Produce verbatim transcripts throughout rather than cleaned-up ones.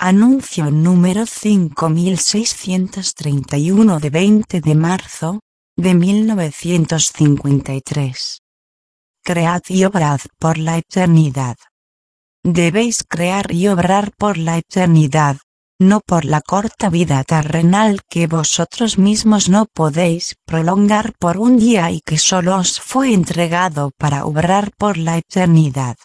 Anuncio número cinco mil seiscientos treinta y uno de veinte de marzo, de mil novecientos cincuenta y tres. Cread y obrad por la eternidad. Debéis crear y obrar por la eternidad, no por la corta vida terrenal que vosotros mismos no podéis prolongar por un día y que solo os fue entregado para obrar por la eternidad.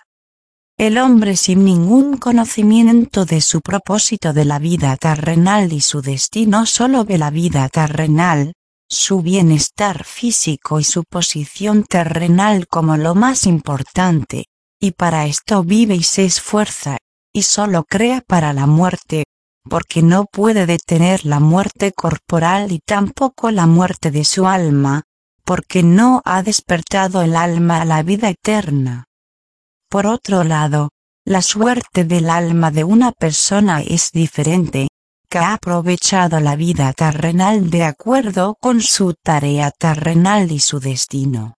El hombre sin ningún conocimiento de su propósito de la vida terrenal y su destino solo ve la vida terrenal, su bienestar físico y su posición terrenal como lo más importante, y para esto vive y se esfuerza, y solo crea para la muerte, porque no puede detener la muerte corporal y tampoco la muerte de su alma, porque no ha despertado el alma a la vida eterna. Por otro lado, la suerte del alma de una persona es diferente, que ha aprovechado la vida terrenal de acuerdo con su tarea terrenal y su destino.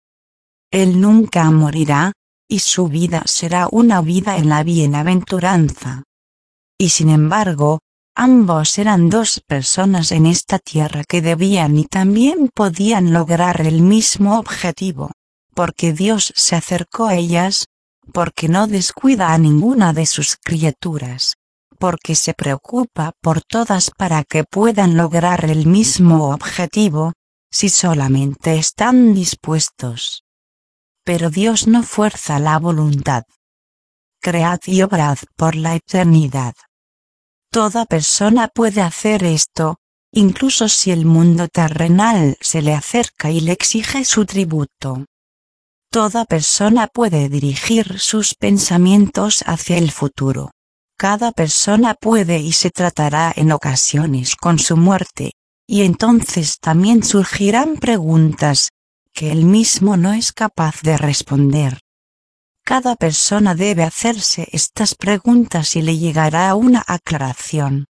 Él nunca morirá, y su vida será una vida en la bienaventuranza. Y sin embargo, ambos eran dos personas en esta tierra que debían y también podían lograr el mismo objetivo, porque Dios se acercó a ellas, porque no descuida a ninguna de sus criaturas, porque se preocupa por todas para que puedan lograr el mismo objetivo, si solamente están dispuestos. Pero Dios no fuerza la voluntad. Cread y obrad por la eternidad. Toda persona puede hacer esto, incluso si el mundo terrenal se le acerca y le exige su tributo. Toda persona puede dirigir sus pensamientos hacia el futuro. Cada persona puede y se tratará en ocasiones con su muerte, y entonces también surgirán preguntas, que él mismo no es capaz de responder. Cada persona debe hacerse estas preguntas y le llegará una aclaración.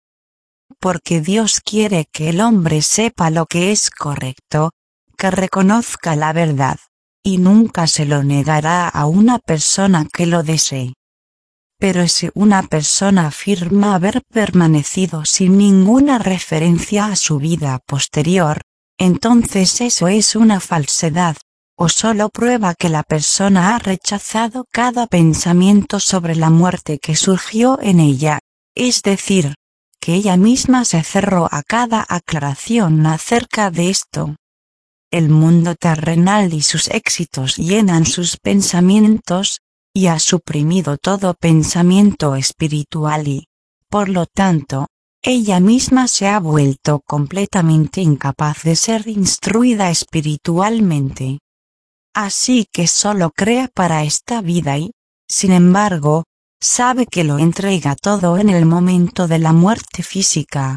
Porque Dios quiere que el hombre sepa lo que es correcto, que reconozca la verdad, y nunca se lo negará a una persona que lo desee. Pero si una persona afirma haber permanecido sin ninguna referencia a su vida posterior, entonces eso es una falsedad, o solo prueba que la persona ha rechazado cada pensamiento sobre la muerte que surgió en ella, es decir, que ella misma se cerró a cada aclaración acerca de esto. El mundo terrenal y sus éxitos llenan sus pensamientos, y ha suprimido todo pensamiento espiritual y, por lo tanto, ella misma se ha vuelto completamente incapaz de ser instruida espiritualmente. Así que solo crea para esta vida y, sin embargo, sabe que lo entrega todo en el momento de la muerte física.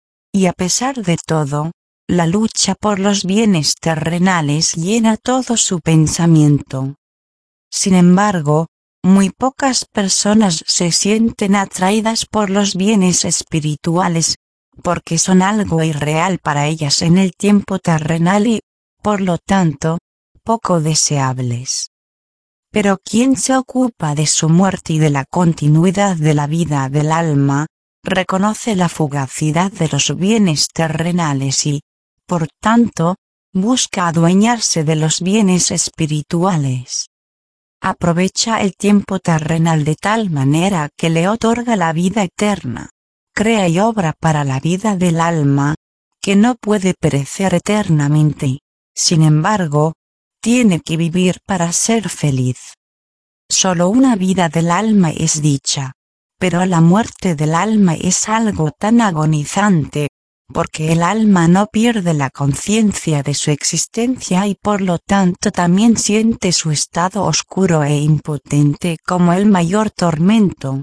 Y a pesar de todo, la lucha por los bienes terrenales llena todo su pensamiento. Sin embargo, muy pocas personas se sienten atraídas por los bienes espirituales, porque son algo irreal para ellas en el tiempo terrenal y, por lo tanto, poco deseables. Pero quien se ocupa de su muerte y de la continuidad de la vida del alma, reconoce la fugacidad de los bienes terrenales y, por tanto, busca adueñarse de los bienes espirituales. Aprovecha el tiempo terrenal de tal manera que le otorga la vida eterna. Crea y obra para la vida del alma, que no puede perecer eternamente. Sin embargo, tiene que vivir para ser feliz. Solo una vida del alma es dicha, pero la muerte del alma es algo tan agonizante, porque el alma no pierde la conciencia de su existencia y por lo tanto también siente su estado oscuro e impotente como el mayor tormento.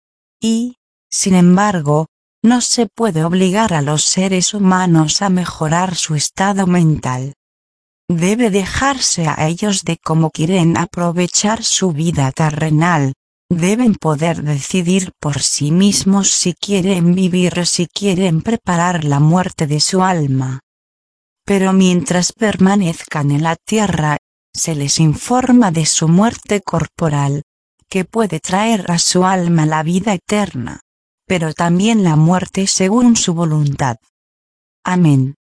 Y, sin embargo, no se puede obligar a los seres humanos a mejorar su estado mental. Debe dejarse a ellos de cómo quieren aprovechar su vida terrenal. Deben poder decidir por sí mismos si quieren vivir o si quieren preparar la muerte de su alma. Pero mientras permanezcan en la tierra, se les informa de su muerte corporal, que puede traer a su alma la vida eterna. pero también la muerte según su voluntad. Amén.